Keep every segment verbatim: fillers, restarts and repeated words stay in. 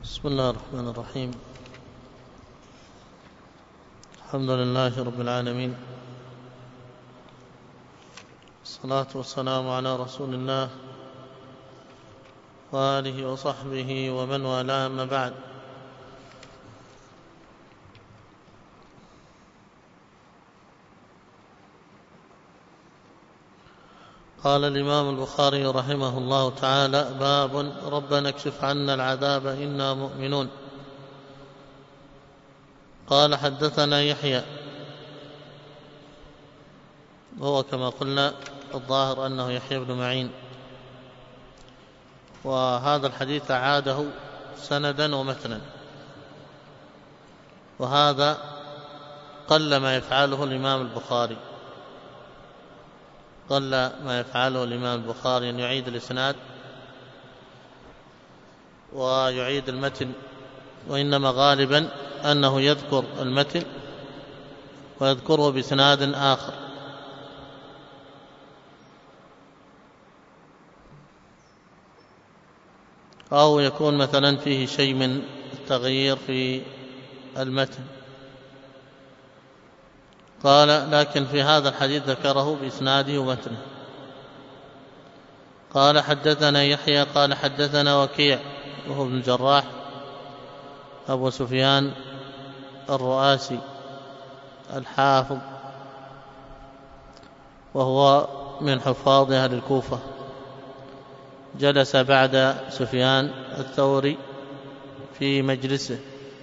بسم الله الرحمن الرحيم. الحمد لله رب العالمين، الصلاة والسلام على رسول الله وآله وصحبه ومن والاه، أما بعد. قال الإمام البخاري رحمه الله تعالى: باب ربنا اكشف عنا العذاب إنا مؤمنون. قال: حدثنا يحيى، وهو كما قلنا الظاهر أنه يحيى بن معين، وهذا الحديث عاده سندا ومتنا، وهذا قل ما يفعله الإمام البخاري قل ما يفعله الإمام البخاري أن يعيد الإسناد ويعيد المتن، وإنما غالبا أنه يذكر المتن ويذكره بإسناد آخر. أو يكون مثلا فيه شيء من التغيير في المتن. قال: لكن في هذا الحديث ذكره بإسناده ومتنه. قال: حدثنا يحيى قال: حدثنا وكيع، وهو ابن الجراح أبو سفيان الرؤاسي الحافظ، وهو من حفاظ أهل الكوفة، جلس بعد سفيان الثوري في مجلسه،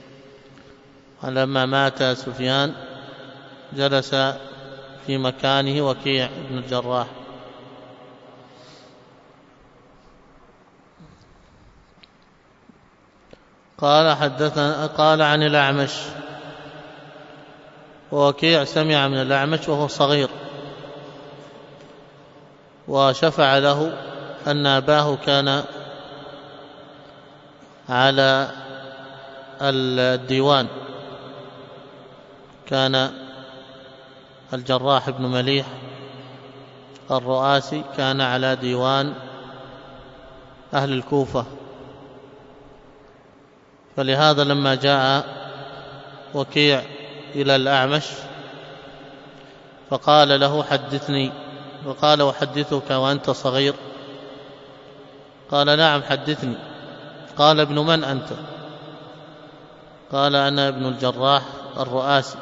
ولما مات سفيان جلس في مكانه وكيع بن الجراح. قال: حدثنا قال عن الأعمش، ووكيع سمع من الأعمش وهو صغير، وشفع له أن أباه كان على الديوان، كان الجراح بن مليح الرؤاسي كان على ديوان أهل الكوفة، فلهذا لما جاء وكيع إلى الأعمش فقال له: حدثني. وقال: وحدثك وأنت صغير؟ قال: نعم حدثني. قال: ابن من أنت؟ قال: أنا ابن الجراح الرؤاسي.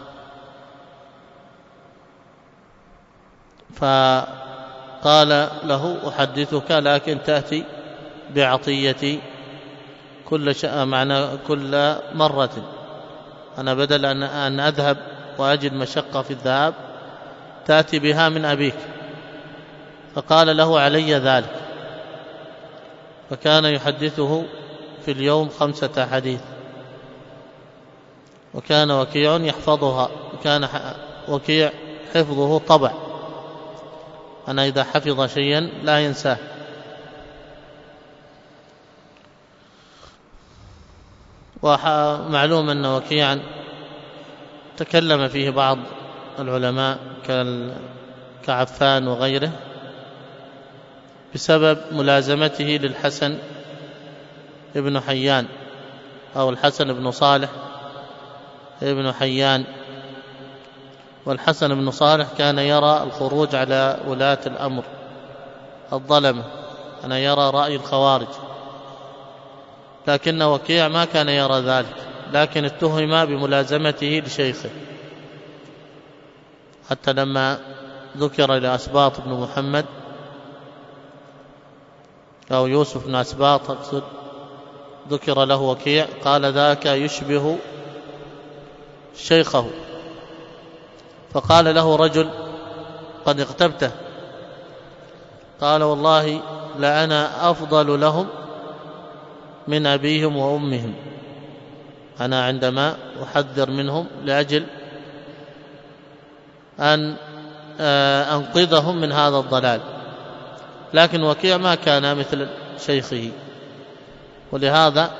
فقال له: أحدثك، لكن تأتي بعطيتي كل شيء، معنى كل مرة. أنا بدل أن أذهب وأجد مشقة في الذهاب تأتي بها من أبيك. فقال له: علي ذلك. فكان يحدثه في اليوم خمسة حديث، وكان وكيع يحفظها، وكان وكيع حفظه طبع، أنا إذا حفظ شيئا لا ينساه. ومعلوم أن وكيعا تكلم فيه بعض العلماء كعفان وغيره بسبب ملازمته للحسن ابن حيان، أو الحسن بن صالح ابن حيان. والحسن بن صالح كان يرى الخروج على ولاة الأمر الظلمة، أنا يرى رأي الخوارج، لكن وكيع ما كان يرى ذلك، لكن اتهم بملازمته لشيخه، حتى لما ذكر لأسباط بن محمد أو يوسف بن أسباط أقصد، ذكر له وكيع، قال: ذاك يشبه شيخه. فقال له رجل: قد اغتبته. قال: والله لأنا أفضل لهم من أبيهم وأمهم، أنا عندما أحذر منهم لأجل أن أنقذهم من هذا الضلال. لكن وكيع ما كان مثل شيخه، ولهذا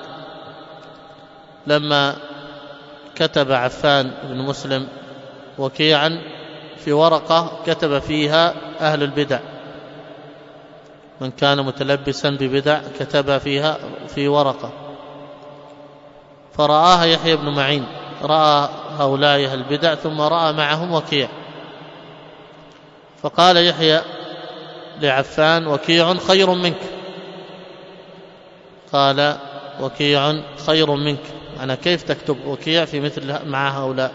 لما كتب عفان بن مسلم وكيعا في ورقة كتب فيها أهل البدع، من كان متلبسا ببدع كتب فيها في ورقة، فرآها يحيى بن معين، رأى هؤلاء البدع ثم رأى معهم وكيع، فقال يحيى لعفان: وكيع خير منك. قال: وكيع خير منك، أنا كيف تكتب وكيع في مثل مع هؤلاء؟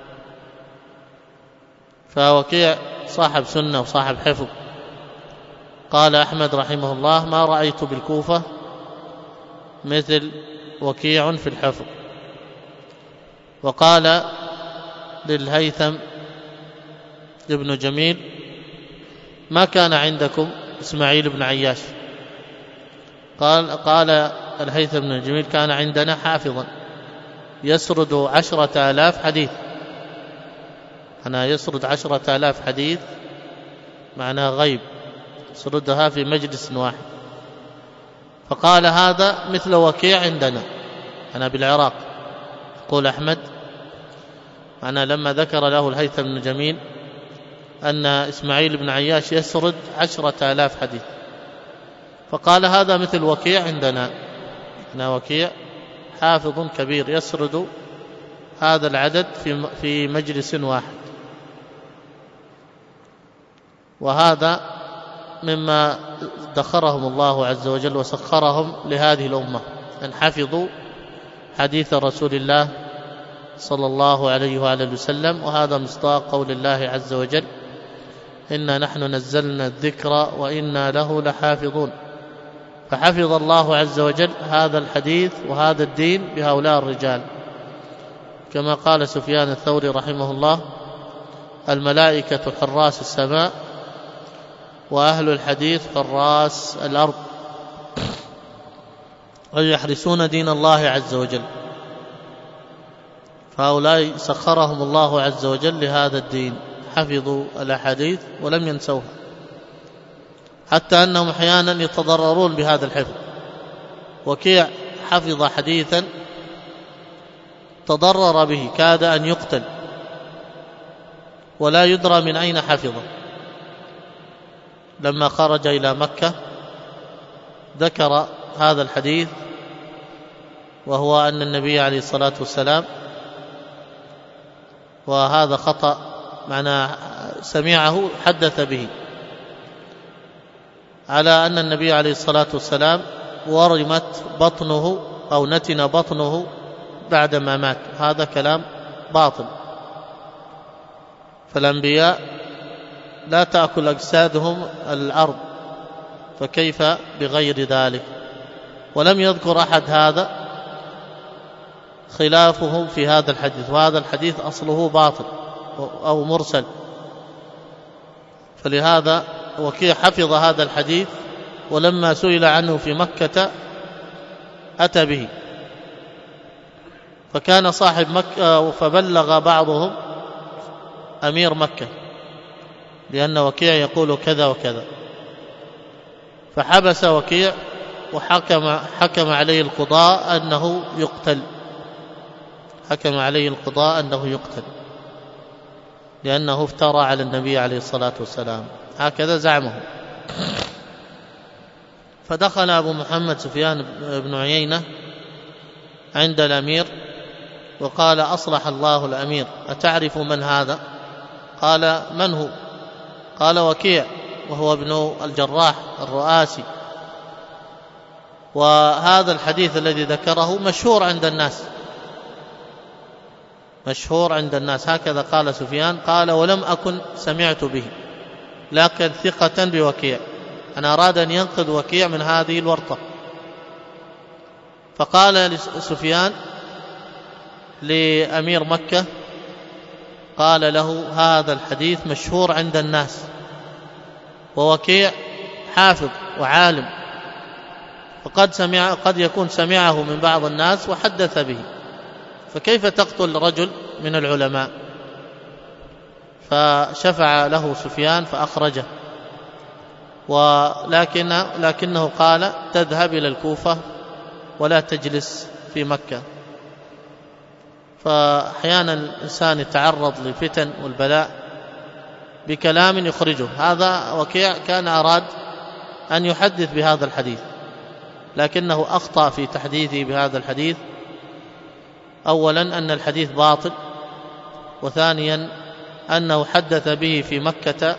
فوكيع صاحب سنة وصاحب حفظ. قال أحمد رحمه الله: ما رأيت بالكوفة مثل وكيع في الحفظ. وقال للهيثم ابن جميل: ما كان عندكم إسماعيل بن عياش؟ قال قال الهيثم بن جميل: كان عندنا حافظا يسرد عشرة آلاف حديث. أنا يسرد عشرة آلاف حديث معناه غيب، يسردها في مجلس واحد. فقال: هذا مثل وكيع عندنا، أنا بالعراق. يقول أحمد: أنا لما ذكر له الهيثم بن جميل أن إسماعيل بن عياش يسرد عشرة آلاف حديث، فقال: هذا مثل وكيع عندنا، أنا وكيع حافظ كبير يسرد هذا العدد في في مجلس واحد. وهذا مما ادخرهم الله عز وجل وسخرهم لهذه الأمة، أن حفظوا حديث رسول الله صلى الله عليه وآله وسلم. وهذا مصداق قول الله عز وجل: إنا نحن نزلنا الذكر وإنا له لحافظون. فحفظ الله عز وجل هذا الحديث وهذا الدين بهؤلاء الرجال، كما قال سفيان الثوري رحمه الله: الملائكة حراس السماء وأهل الحديث حراس الأرض، ويحرسون دين الله عز وجل. فهؤلاء سخرهم الله عز وجل لهذا الدين، حفظوا الأحاديث ولم ينسوها، حتى أنهم أحيانا يتضررون بهذا الحفظ. وكيع حفظ حديثا تضرر به، كاد أن يقتل، ولا يدرى من أين حفظه. لما خرج إلى مكة ذكر هذا الحديث، وهو أن النبي عليه الصلاة والسلام، وهذا خطأ معناه سمعه حدث به، على أن النبي عليه الصلاة والسلام ورمت بطنه أو نتن بطنه بعدما مات. هذا كلام باطل، فالأنبياء لا تأكل أجسادهم الأرض، فكيف بغير ذلك؟ ولم يذكر أحد هذا خلافه في هذا الحديث، وهذا الحديث أصله باطل أو مرسل. فلهذا وكيع حفظ هذا الحديث، ولما سئل عنه في مكة أتى به، فكان صاحب مكة، فبلغ بعضهم أمير مكة لأن وكيع يقول كذا وكذا، فحبس وكيع وحكم حكم عليه القضاء أنه يقتل، حكم عليه القضاء أنه يقتل لأنه افترى على النبي عليه الصلاة والسلام، هكذا زعمه. فدخل أبو محمد سفيان بن عيينة عند الأمير وقال: أصلح الله الأمير، أتعرف من هذا؟ قال: من هو؟ قال: وكيع، وهو ابن الجراح الرؤاسي، وهذا الحديث الذي ذكره مشهور عند الناس، مشهور عند الناس، هكذا قال سفيان. قال: ولم أكن سمعت به، لكن ثقة بوكيع. أنا أراد أن ينقذ وكيع من هذه الورطة. فقال سفيان لأمير مكة، قال له: هذا الحديث مشهور عند الناس، ووكيع حافظ وعالم، وقد سمع قد يكون سمعه من بعض الناس وحدث به، فكيف تقتل رجل من العلماء؟ فشفع له سفيان فأخرجه، ولكن لكنه قال: تذهب إلى الكوفة ولا تجلس في مكة. فأحيانا الإنسان يتعرض للفتن والبلاء بكلام يخرجه. هذا وكيع كان أراد أن يحدث بهذا الحديث، لكنه أخطأ في تحديثه بهذا الحديث، أولا أن الحديث باطل، وثانيا أنه حدث به في مكة،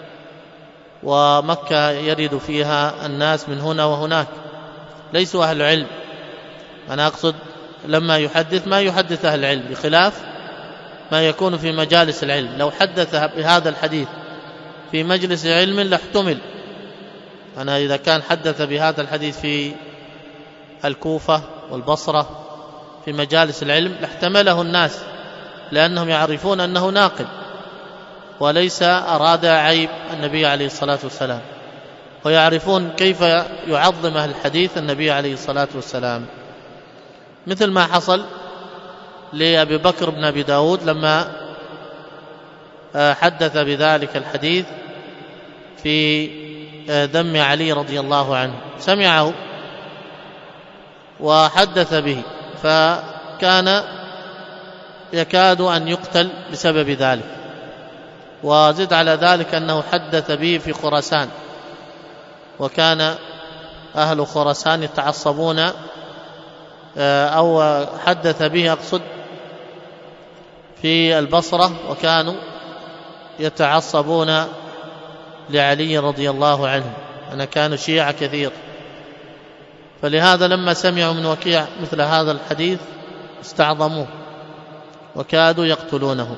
ومكة يرد فيها الناس من هنا وهناك ليسوا أهل العلم. أنا أقصد لما يحدث ما يحدث أهل العلم، بخلاف ما يكون في مجالس العلم. لو حدث بهذا الحديث في مجلس علم لاحتمل. أنا إذا كان حدث بهذا الحديث في الكوفة والبصرة في مجالس العلم لاحتمله الناس، لأنهم يعرفون أنه ناقل وليس أراد عيب النبي عليه الصلاة والسلام، ويعرفون كيف يعظم أهل الحديث النبي عليه الصلاة والسلام، مثل ما حصل لأبي بكر بن أبي داود لما حدث بذلك الحديث في ذم علي رضي الله عنه. سمعه وحدث به، فكان يكاد أن يقتل بسبب ذلك. وزد على ذلك أنه حدث به في خراسان، وكان أهل خراسان يتعصبون، أو حدث به أقصد في البصرة، وكانوا يتعصبون لعلي رضي الله عنه، أن كانوا شيعة كثير. فلهذا لما سمعوا من وكيع مثل هذا الحديث استعظموه وكادوا يقتلونه.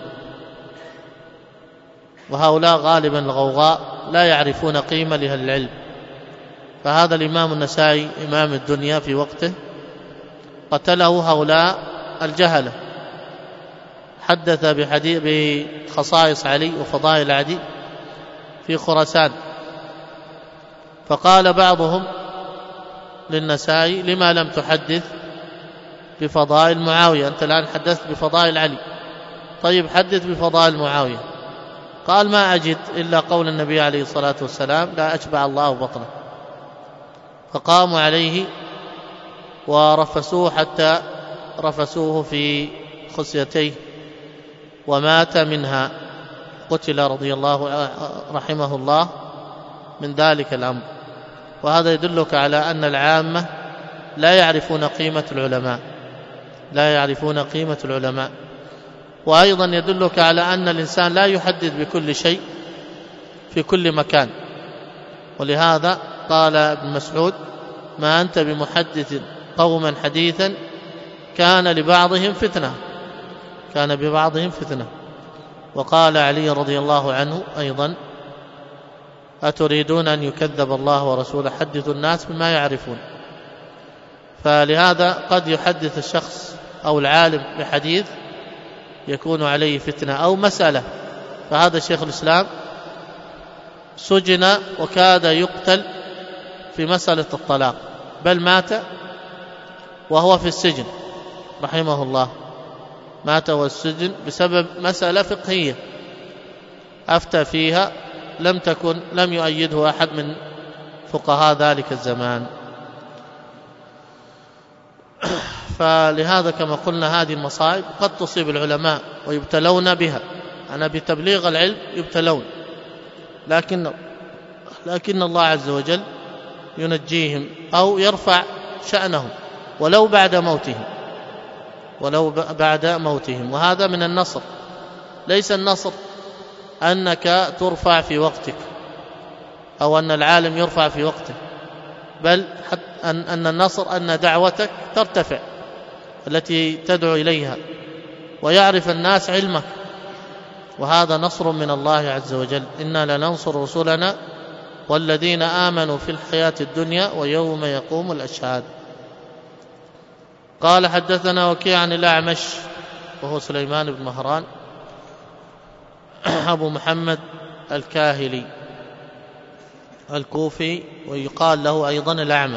وهؤلاء غالبا الغوغاء لا يعرفون قيمة لأهل العلم. فهذا الإمام النسائي إمام الدنيا في وقته قتله هؤلاء الجهلة، حدث بحديث بخصائص علي وفضائل علي في خراسان. فقال بعضهم للنسائي: لما لم تحدث بفضائل معاوية؟ أنت الآن حدثت بفضائل علي، طيب حدث بفضائل معاوية. قال: ما أجد إلا قول النبي عليه الصلاة والسلام: لا أشبع الله بطنه. فقاموا عليه ورفسوه حتى رفسوه في خصيتيه ومات منها، قتل رضي الله رحمه الله من ذلك الأمر. وهذا يدلك على أن العامة لا يعرفون قيمة العلماء، لا يعرفون قيمة العلماء. وأيضا يدلك على أن الإنسان لا يحدث بكل شيء في كل مكان. ولهذا قال ابن مسعود: ما أنت بمحدث قوما حديثا كان لبعضهم فتنة، كان ببعضهم فتنة. وقال علي رضي الله عنه أيضا: أتريدون أن يكذب الله ورسوله؟ حدثوا الناس بما يعرفون. فلهذا قد يحدث الشخص أو العالم بحديث يكون عليه فتنة أو مسألة. فهذا شيخ الإسلام سجن وكاد يقتل في مسألة الطلاق، بل مات وهو في السجن رحمه الله، مات وهو في السجن بسبب مسألة فقهية أفتى فيها لم تكن لم يؤيده أحد من فقهاء ذلك الزمان. فلهذا كما قلنا هذه المصائب قد تصيب العلماء ويبتلون بها. أنا بتبليغ العلم يبتلون، لكن لكن الله عز وجل ينجيهم أو يرفع شأنهم ولو بعد موتهم، ولو بعد موتهم. وهذا من النصر. ليس النصر أنك ترفع في وقتك أو أن العالم يرفع في وقته، بل أن النصر أن دعوتك ترتفع التي تدعو إليها ويعرف الناس علمك، وهذا نصر من الله عز وجل. إنا لننصر رسلنا والذين آمنوا في الحياة الدنيا ويوم يقوم الأشهاد. قال: حدثنا وكيع عن الأعمش وهو سليمان بن مهران أبو محمد الكاهلي الكوفي، ويقال له أيضا الأعمى،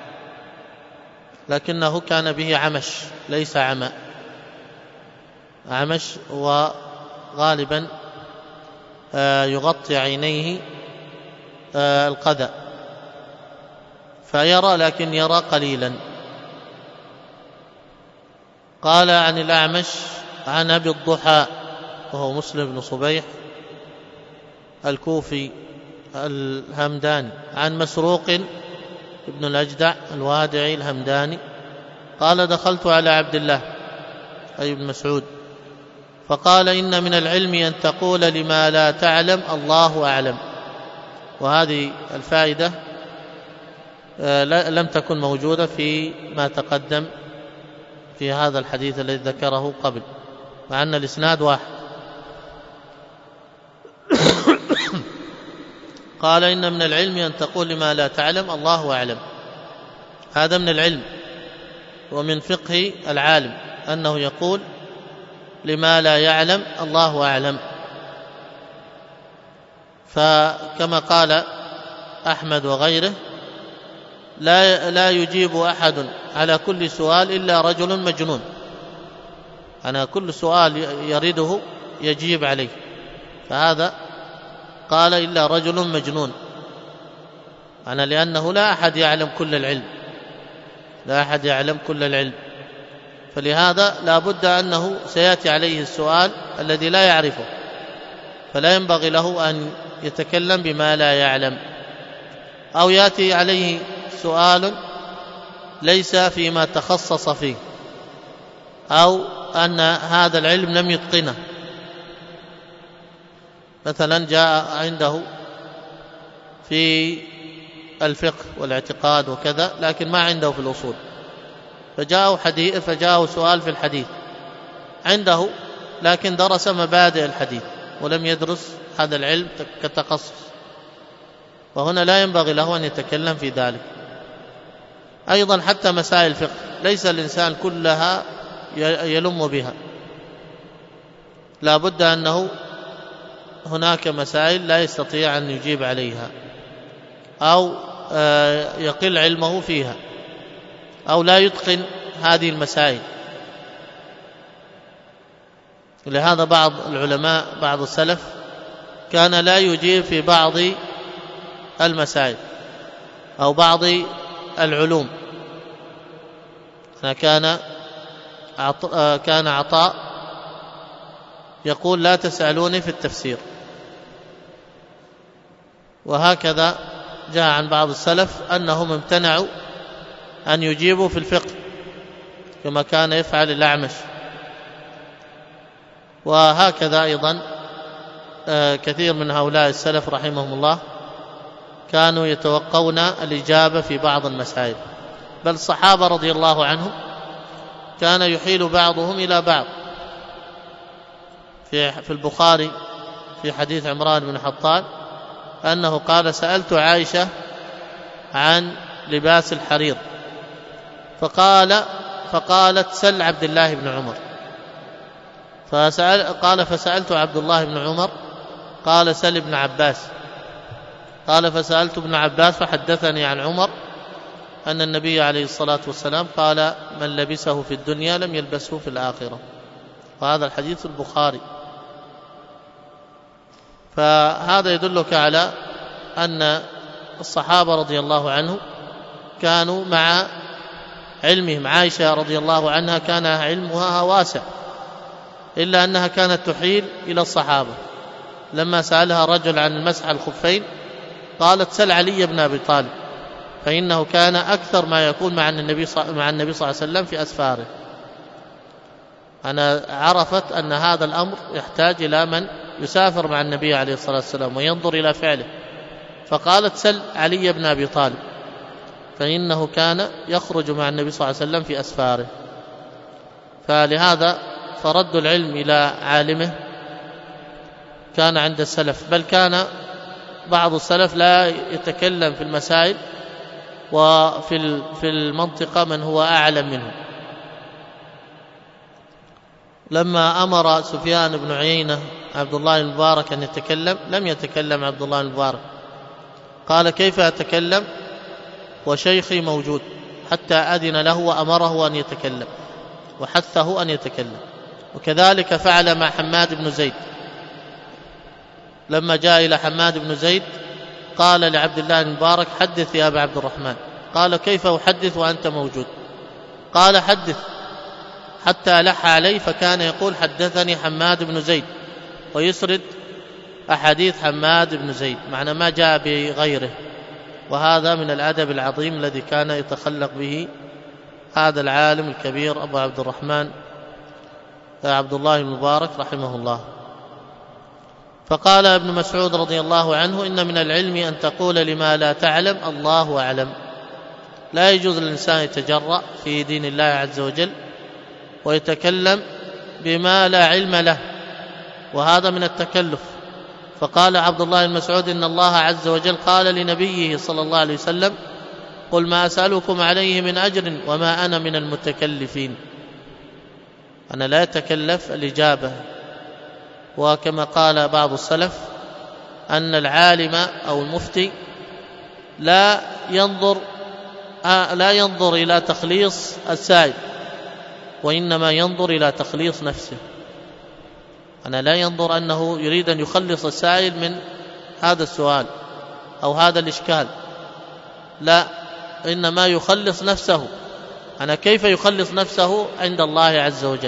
لكنه كان به عمش ليس عمى. عمش وغالبا يغطي عينيه القذى فيرى، لكن يرى قليلا. قال عن الأعمش عن أبي الضحى وهو مسلم بن صبيح الكوفي الهمداني عن مسروق ابن الأجدع الوادعي الهمداني قال: دخلت على عبد الله أي ابن مسعود، فقال إن من العلم أن تقول لما لا تعلم الله أعلم. وهذه الفائدة لم تكن موجودة في ما تقدم في هذا الحديث الذي ذكره قبل، مع أن الإسناد واحد. قال إن من العلم أن تقول لما لا تعلم الله أعلم. هذا من العلم ومن فقه العالم أنه يقول لما لا يعلم الله أعلم. فكما قال أحمد وغيره لا لا يجيب أحد على كل سؤال إلا رجل مجنون. أنا كل سؤال يريده يجيب عليه، فهذا قال إلا رجل مجنون، أنا لأنه لا أحد يعلم كل العلم، لا أحد يعلم كل العلم، فلهذا لا بد أنه سيأتي عليه السؤال الذي لا يعرفه، فلا ينبغي له أن يتكلم بما لا يعلم، أو يأتي عليه سؤال ليس فيما تخصص فيه، أو أن هذا العلم لم يتقنه. مثلا جاء عنده في الفقه والاعتقاد وكذا لكن ما عنده في الأصول، فجاءه حديث فجاءه سؤال في الحديث عنده، لكن درس مبادئ الحديث ولم يدرس هذا العلم كتخصص، وهنا لا ينبغي له أن يتكلم في ذلك. أيضا حتى مسائل الفقه ليس الإنسان كلها يلم بها، لا بد أنه هناك مسائل لا يستطيع أن يجيب عليها، أو يقل علمه فيها، أو لا يتقن هذه المسائل. لهذا بعض العلماء بعض السلف كان لا يجيب في بعض المسائل أو بعض العلوم. كان كان عطاء يقول لا تسألوني في التفسير، وهكذا جاء عن بعض السلف أنهم امتنعوا أن يجيبوا في الفقه كما كان يفعل الأعمش. وهكذا أيضا كثير من هؤلاء السلف رحمهم الله كانوا يتوقون الإجابة في بعض المسائل، بل الصحابة رضي الله عنهم كان يحيل بعضهم إلى بعض. في في البخاري في حديث عمران بن حطان أنه قال سألت عائشة عن لباس الحرير، فقال فقالت سل عبد الله بن عمر، فسأل قال فسألت عبد الله بن عمر قال سل ابن عباس، قال فسألت ابن عباس فحدثني عن عمر أن النبي عليه الصلاة والسلام قال من لبسه في الدنيا لم يلبسه في الآخرة. وهذا الحديث البخاري. فهذا يدلك على أن الصحابة رضي الله عنهم كانوا مع علمهم. عائشة رضي الله عنها كان علمها واسع، إلا أنها كانت تحيل إلى الصحابة. لما سألها رجل عن المسح على الخفين قالت سل علي بن أبي طالب، فإنه كان أكثر ما يكون مع النبي مع النبي صلى الله عليه وسلم في أسفاره. أنا عرفت أن هذا الأمر يحتاج إلى من يسافر مع النبي عليه الصلاة والسلام وينظر إلى فعله، فقالت سل علي بن أبي طالب، فإنه كان يخرج مع النبي صلى الله عليه وسلم في أسفاره. فلهذا فرد العلم إلى عالمه كان عند السلف، بل كان بعض السلف لا يتكلم في المسائل وفي في المنطقة من هو أعلم منه. لما أمر سفيان بن عيينة عبد الله المبارك أن يتكلم لم يتكلم عبد الله المبارك، قال كيف أتكلم وشيخي موجود، حتى أذن له وأمره أن يتكلم وحثه أن يتكلم. وكذلك فعل مع حماد بن زيد، لما جاء إلى حماد بن زيد قال لعبد الله المبارك حدث يا أبا عبد الرحمن، قال كيف أحدث وأنت موجود؟ قال حدث، حتى لح عليه، فكان يقول حدثني حماد بن زيد ويسرد أحاديث حماد بن زيد، معنى ما جاء بغيره. وهذا من الأدب العظيم الذي كان يتخلق به هذا العالم الكبير أبو عبد الرحمن عبد الله بن المبارك رحمه الله. فقال ابن مسعود رضي الله عنه: إن من العلم أن تقول لما لا تعلم الله أعلم. لا يجوز للإنسان يتجرأ في دين الله عز وجل ويتكلم بما لا علم له، وهذا من التكلف. فقال عبد الله بن مسعود: إن الله عز وجل قال لنبيه صلى الله عليه وسلم: قل ما أسألكم عليه من أجر وما أنا من المتكلفين. أنا لا أتكلف الإجابة. وكما قال بعض السلف أن العالم أو المفتي لا ينظر لا ينظر إلى تخليص السائل، وإنما ينظر إلى تخليص نفسه. أنا لا ينظر أنه يريد أن يخلص السائل من هذا السؤال أو هذا الإشكال، لا، إنما يخلص نفسه. أنا كيف يخلص نفسه عند الله عز وجل؟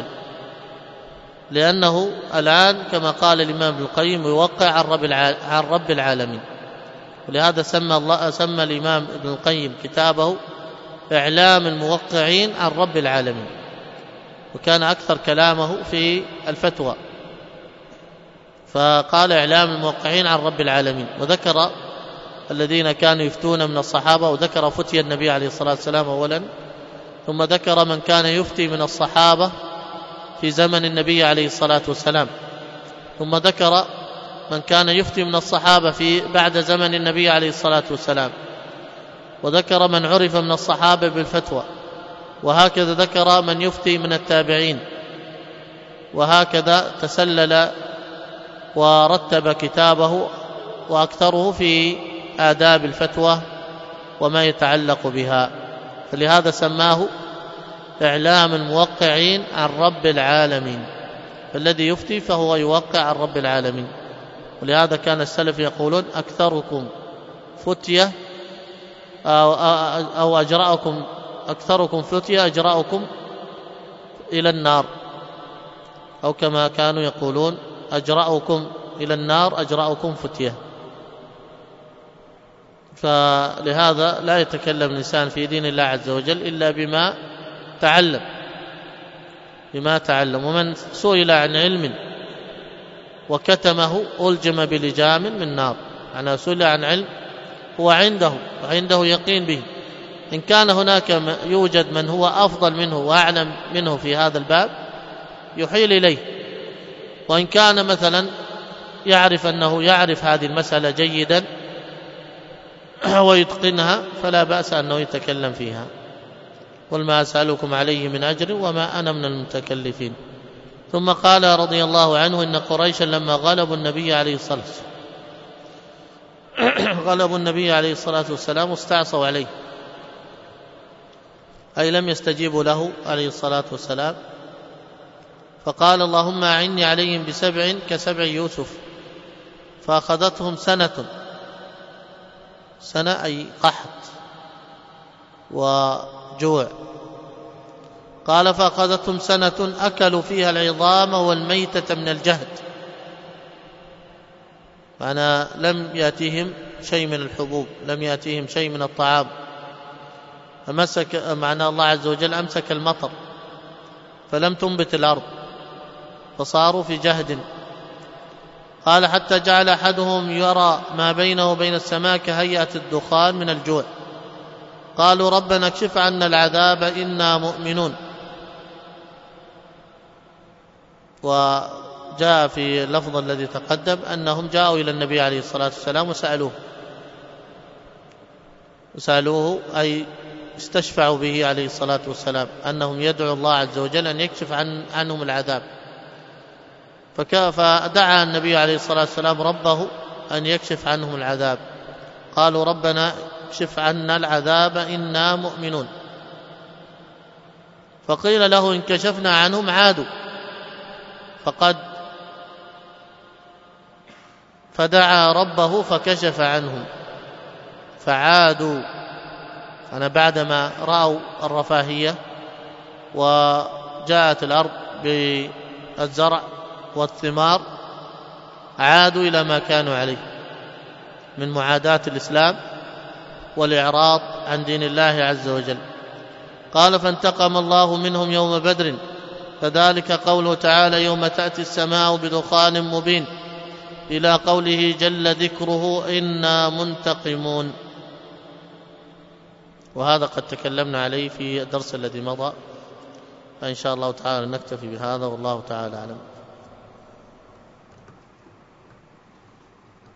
لأنه الآن كما قال الإمام ابن القيم يوقع عن رب العالمين. ولهذا سمى الله سمى الإمام ابن القيم كتابه إعلام الموقعين عن رب العالمين، وكان أكثر كلامه في الفتوى، فقال إعلام الموقعين عن رب العالمين، وذكر الذين كانوا يفتون من الصحابة، وذكر فتي النبي عليه الصلاة والسلام أولا، ثم ذكر من كان يفتي من الصحابة في زمن النبي عليه الصلاة والسلام، ثم ذكر من كان يفتي من الصحابة في بعد زمن النبي عليه الصلاة والسلام، وذكر من عرف من الصحابة بالفتوى، وهكذا ذكر من يفتي من التابعين، وهكذا تسلل ورتب كتابه، وأكثره في آداب الفتوى وما يتعلق بها. فلهذا سماه إعلام الموقعين عن رب العالمين، فالذي يفتي فهو يوقع عن رب العالمين. ولهذا كان السلف يقولون: أكثركم فتية أو, أو أجرأكم أكثركم فتية أجرأكم إلى النار، أو كما كانوا يقولون: أجرأكم إلى النار أجرأكم فتية. فلهذا لا يتكلم الإنسان في دين الله عز وجل إلا بما تعلم بما تعلم ومن سئل عن علم وكتمه ألجم بلجام من نار. أنا سئل عن علم هو عنده وعنده يقين به، إن كان هناك يوجد من هو أفضل منه وأعلم منه في هذا الباب يحيل إليه، وإن كان مثلا يعرف أنه يعرف هذه المسألة جيدا ويتقنها فلا بأس أنه يتكلم فيها. قل ما أسألكم عليه من أجر وما أنا من المتكلفين. ثم قال رضي الله عنه: إن قريشا لما غلبوا النبي عليه الصلاة غلبوا النبي عليه الصلاة والسلام واستعصوا عليه، أي لم يستجيبوا له عليه الصلاة والسلام، فقال: اللهم أعني عليهم بسبع كسبع يوسف، فأخذتهم سنة سنة أي قحط وجوع. قال: فأخذتهم سنة أكلوا فيها العظام والميتة من الجهد، معنى لم يأتيهم شيء من الحبوب، لم يأتيهم شيء من الطعام، فمسك معنى الله عز وجل أمسك المطر فلم تنبت الأرض فصاروا في جهد. قال: حتى جعل أحدهم يرى ما بينه وبين السماء كهيئة الدخان من الجوع. قالوا: ربنا اكشف عنا العذاب إنا مؤمنون. وجاء في اللفظ الذي تقدم أنهم جاءوا إلى النبي عليه الصلاة والسلام وسألوه وسألوه أي استشفعوا به عليه الصلاة والسلام أنهم يدعوا الله عز وجل أن يكشف عن عنهم العذاب، فدعا النبي عليه الصلاة والسلام ربه أن يكشف عنهم العذاب. قالوا: ربنا اكشف عنا العذاب إنا مؤمنون. فقيل له: إن كشفنا عنهم عادوا، فقد فدعا ربه فكشف عنهم فعادوا. أنا بعدما رأوا الرفاهية وجاءت الأرض بالزرع والثمار عادوا إلى ما كانوا عليه من معاداة الإسلام والإعراض عن دين الله عز وجل. قال: فانتقم الله منهم يوم بدر كذلك قوله تعالى يوم تأتي السماء بدخان مبين إلى قوله جل ذكره إنا منتقمون، وهذا قد تكلمنا عليه في الدرس الذي مضى، فإن شاء الله تعالى نكتفي بهذا والله تعالى أعلم.